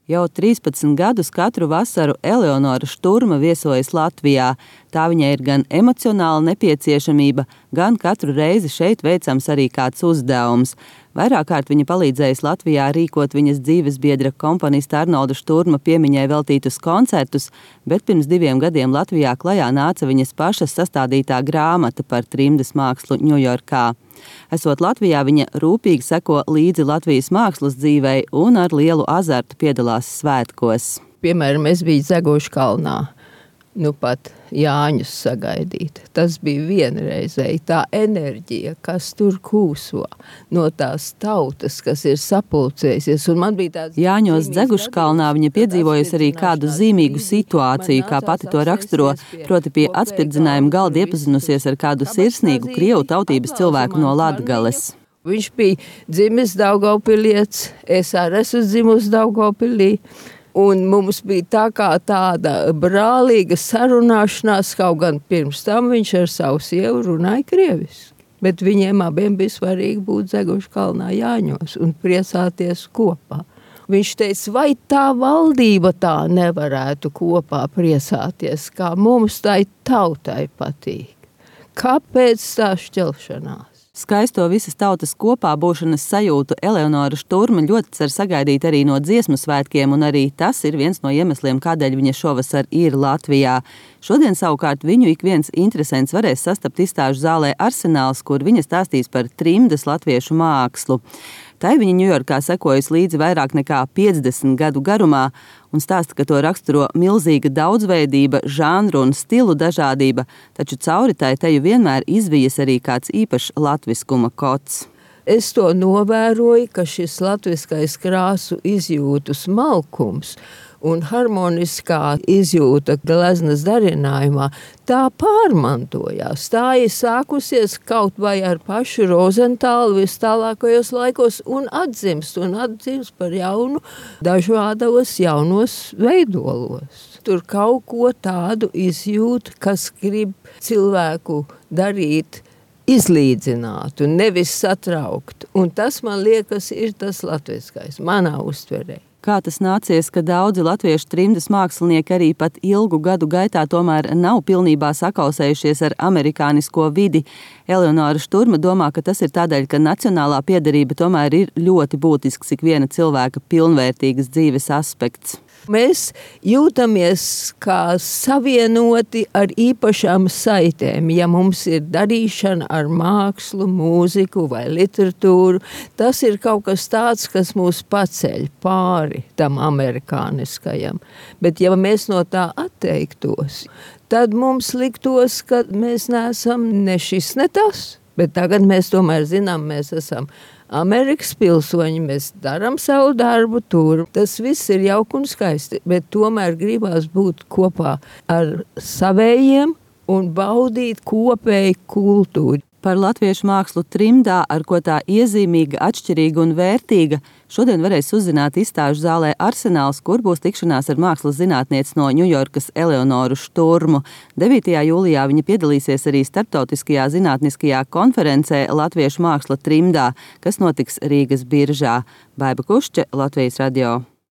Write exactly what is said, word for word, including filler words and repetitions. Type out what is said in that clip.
Jau trīspadsmit gadus katru vasaru Eleonora Šturma viesojas Latvijā. Tā viņai ir gan emocionāla nepieciešamība, gan katru reizi šeit veicams arī kāds uzdevums. Vairāk kārt viņa palīdzējusi Latvijā rīkot viņas dzīvesbiedra komponista Arnolda Šturma piemiņai veltītus koncertus, bet pirms diviem gadiem Latvijā klajā nāca viņas pašas sastādītā grāmata par trimdas mākslu Ņujorkā. Esot Latvijā, viņa rūpīgi seko līdzi Latvijas mākslas dzīvei un ar lielu azartu piedalās svētkos. Piemēram, es biju Zeguškalnā, nu pat Jāņus sagaidīt. Tas bija vienreizēji tā enerģija, kas tur kūso no tās tautas, kas ir sapulcējusies. Un man bija tāds Jāņos Zeguškalnā viņa piedzīvojusi arī kādu zīmīgu situāciju, kā pati to raksturo, proti pie atspirdzinājuma galda iepazinusies ar kādu sirsnīgu krievu tautības cilvēku no Latgales. Viņš bija dzimis Daugavpilietis, es arī esmu dzimusi Daugavpilī. Un mums bija tā kā tāda brālīga sarunāšanās, kaut gan pirms tam viņš ar savu sievu runāja krieviski. Bet viņiem abiem bija svarīgi būt Zeguškalnā Jāņos un priecāties kopā. Viņš teica, vai tā valdība tā nevarētu kopā priecāties, kā mums tai tautai patīk. Kāpēc tā šķelšanās? Skaisto visas tautas kopā būšanas sajūtu Eleonora Šturma ļoti cer sagaidīt arī no dziesmu svētkiem, un arī tas ir viens no iemesliem, kādēļ viņa šovasar ir Latvijā. Šodien savukārt viņu ik viens interesents varēs sastapt izstāžu zālē Arsenāls, kur viņa stāstīs par trimdas latviešu mākslu. Tai viņa Ņujorkā sekojas līdzi vairāk nekā piecdesmit gadu garumā un stāsta, ka to raksturo milzīga daudzveidība, žanru un stilu dažādība, taču cauri tai teju vienmēr izvijas arī kāds īpašs latviskuma kods. Es to novēroju, ka šis latviskais krāsu izjūtu smalkums un harmoniskā izjūta gleznas darinājumā, tā pārmantojās. Tā ir sākusies kaut vai ar pašu Rozentālu vis tālākajos laikos un atzimst, un atzimst par jaunu, dažādos jaunos veidolos. Tur kaut ko tādu izjūt, kas grib cilvēku darīt izlīdzināt un nevis satraukt. Un tas, man liekas, ir tas latviskais, manā uztverē. Kā tas nācies, ka daudzi latviešu trimdas mākslinieki arī pat ilgu gadu gaitā tomēr nav pilnībā sakausējušies ar amerikānisko vidi? Eleonora Šturma domā, ka tas ir tādēļ, ka nacionālā piederība tomēr ir ļoti būtisks ikviena cilvēka pilnvērtīgas dzīves aspekts. Mēs jūtamies kā savienoti ar īpašām saitēm. Ja mums ir darīšana ar mākslu, mūziku vai literatūru, tas ir kaut kas tāds, kas mūs paceļ pāri tam amerikāniskajam. Bet ja mēs no tā atteiktos, tad mums liktos, ka mēs neesam ne šis, ne tas. Bet tagad mēs tomēr zinām, mēs esam Amerikas pilsoņi, mēs darām savu darbu tur. Tas viss ir jauki un skaisti, bet tomēr gribās būt kopā ar savējiem un baudīt kopēju kultūru. Par latviešu mākslu trimdā, ar ko tā iezīmīga, atšķirīga un vērtīga, šodien varēs uzzināt izstāžu zālē Arsenāls, kur būs tikšanās ar mākslas zinātnieci no Ņujorkas Eleonoru Šturmu. devītajā jūlijā viņa piedalīsies arī starptautiskajā zinātniskajā konferencē Latviešu māksla trimdā, kas notiks Rīgas biržā. Baiba Kušče, Latvijas radio.